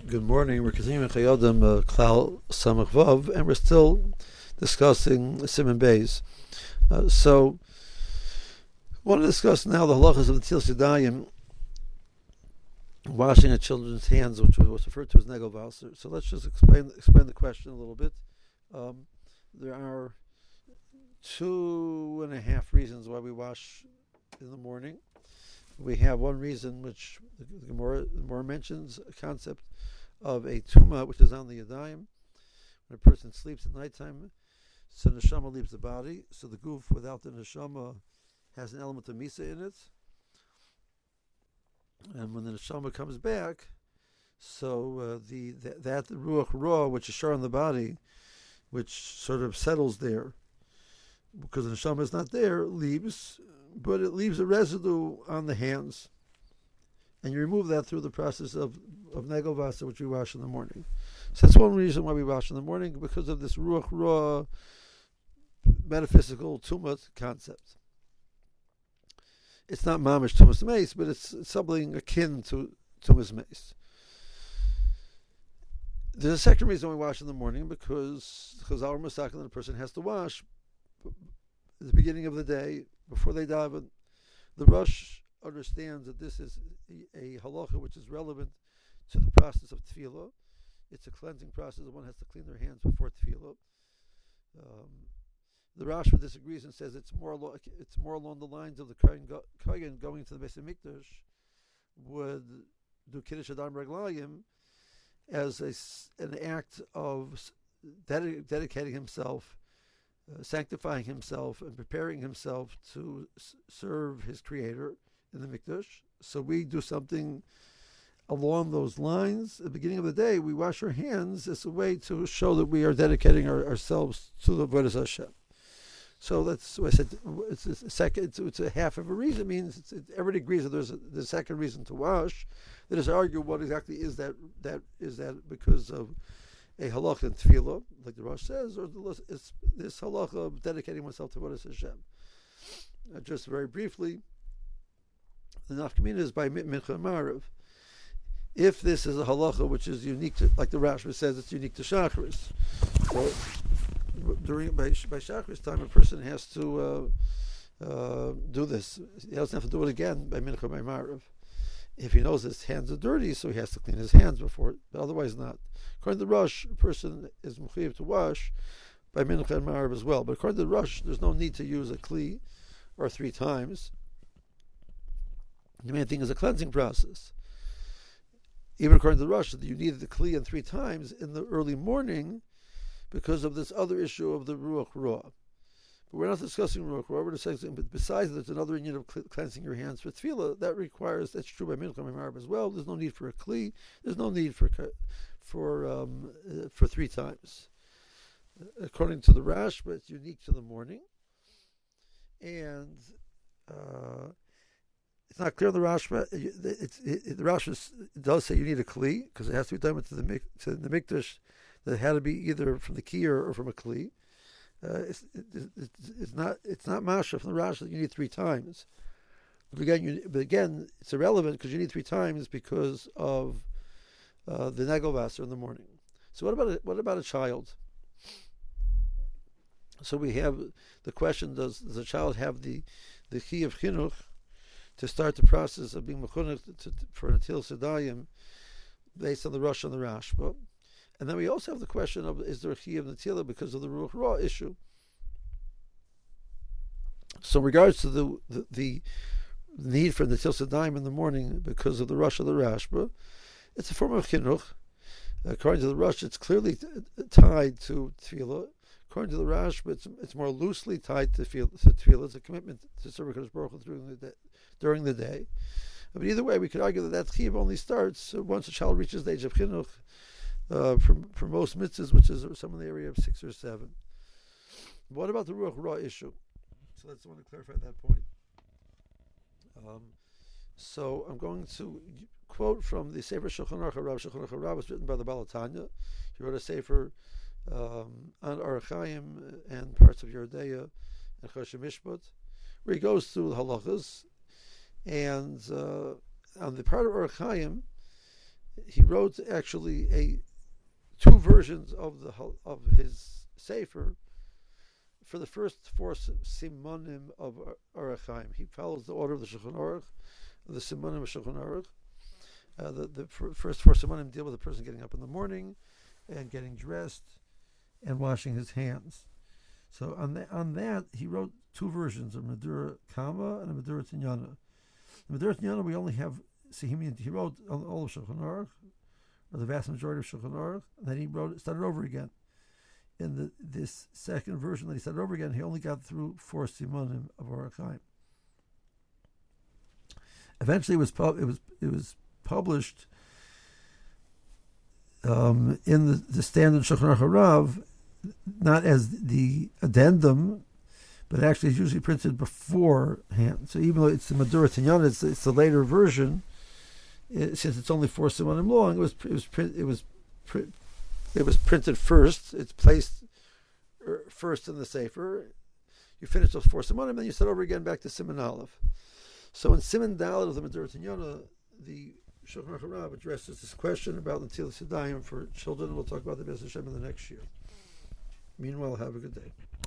Good morning. We're continuing Chayodim Klal Samach Vav, and we're still discussing Simon Beis. So, I want to discuss now the halachas of the Til Yadayim, washing of children's hands, which was referred to as Negel Vaser. So let's just explain the question a little bit. There are 2.5 reasons why we wash in the morning. We have one reason which the Gemara mentions, a concept of a tumah which is on the yadayim. When a person sleeps at nighttime, so the neshama leaves the body, so the goof without the neshama has an element of misa in it. And when the neshama comes back, so that ruach ra, which is shar on the body, which sort of settles there, because the neshama is not there, leaves, but it leaves a residue on the hands. And you remove that through the process of negel vasa, which we wash in the morning. So that's one reason why we wash in the morning, because of this ruach ra metaphysical tumas concept. It's not mamish tumas meis, but it's something akin to tumas meis. There's a second reason we wash in the morning, because our masak and the person has to wash at the beginning of the day before they daven. The Rosh understands that this is a halacha which is relevant to the process of tefillah. It's a cleansing process. One has to clean their hands before tefillah. The Rashba disagrees and says it's more along the lines of the Kohen going to the Beis Hamikdash would do Kiddush Adam Reglayim as an act of dedicating himself, sanctifying himself, and preparing himself to serve his Creator in the Mikdash. So we do something along those lines. At the beginning of the day, we wash our hands as a way to show that we are dedicating ourselves to the Avodas Hashem. So that's what I said. It's a second. It's a half of a reason. It means everybody agrees that there's a second reason to wash. Let us argue what exactly is that. Is that because of a halacha in tefillah, like the Rosh says, or is this halacha of dedicating oneself to Avodas Hashem? Just very briefly, the nafkamina is by mincha and marav. If this is a halacha which is unique to, like the Rashba says, it's unique to Shacharis. So by Shacharis time, a person has to do this. He doesn't have to do it again by mincha and marav. If he knows his hands are dirty, so he has to clean his hands before, but otherwise not. According to the Rosh, a person is mechuyev to wash by mincha and marav as well. But according to the Rosh, there's no need to use a kli or 3 times. The main thing is a cleansing process. Even according to the Rosh, you need the kli and 3 times in the early morning because of this other issue of the ruach ra. But we're not discussing ruach ra. We're discussing, but besides, there's another union of cleansing your hands for tefillah. That's true by mincha and marav as well. There's no need for a kli. There's no need for 3 times. According to the Rash, but it's unique to the morning, and it's not clear in the Rashba. The Rashba does say you need a kli because it has to be done to the mikdash. That had to be either from the key or from a kli. It's not masha from the Rashba that you need 3 times. But again, it's irrelevant because you need 3 times because of the negel vaser in the morning. So what about a child? So we have the question: does a child have the key of chinuch to start the process of being mechunech for Natil Sedayim based on the Rosh and the Rashba? And then we also have the question of, is there a key of Natila because of the Ruach Ra issue? So in regards to the need for Natil Sedayim in the morning because of the Rosh of the Rashba, it's a form of chinuch. According to the Rosh, it's clearly tied to Tefillah. According to the Rashba, it's more loosely tied to Tefillah. It's a commitment to serve HaKadosh Baruch Hu during the day. But either way, we could argue that chiyuv only starts once a child reaches the age of chinuch. For most mitzvahs, which is some in the area of 6 or 7. What about the Ruach Ra issue? So let's want to clarify that point. So I'm going to quote from the Sefer Shulchan Aruch HaRav. Shulchan Aruch HaRav was written by the Baal Tanya. He wrote a Sefer on Orach Chaim and parts of Yeridea and Choshen Mishpat, where he goes through the halachas. And on the part of Orach Chaim, he wrote actually two versions of his Sefer for the first four simonim of Orach Chaim. He follows the order of the Shulchan Aruch, the simonim of Shulchan Aruch. The first four simonim deal with a person getting up in the morning and getting dressed and washing his hands. So on that he wrote two versions, a Medura Kama and a Medura Tinyana. The Medura Tinyana we only have. See, he wrote all of Shulchan Aruch, or the vast majority of Shulchan Aruch, and then he started over again. In this second version that he started over again, he only got through four simonim of Orach Chaim. Eventually, it was published in the standard Shulchan Aruch Rav, not as the addendum, but actually it's usually printed beforehand. So even though it's the Medura Tinyana, it's the later version. Since it's only four simonim long, it was printed first. It's placed first in the Sefer. You finish those four simonim, then you start over again back to Siman Aleph. So in Siman Dalet of the Medura Tinyana, the Shulchan Aruch Rav addresses this question about Netilas Yadayim for children. We'll talk about the B'ez Hashem in the next year. Meanwhile, have a good day.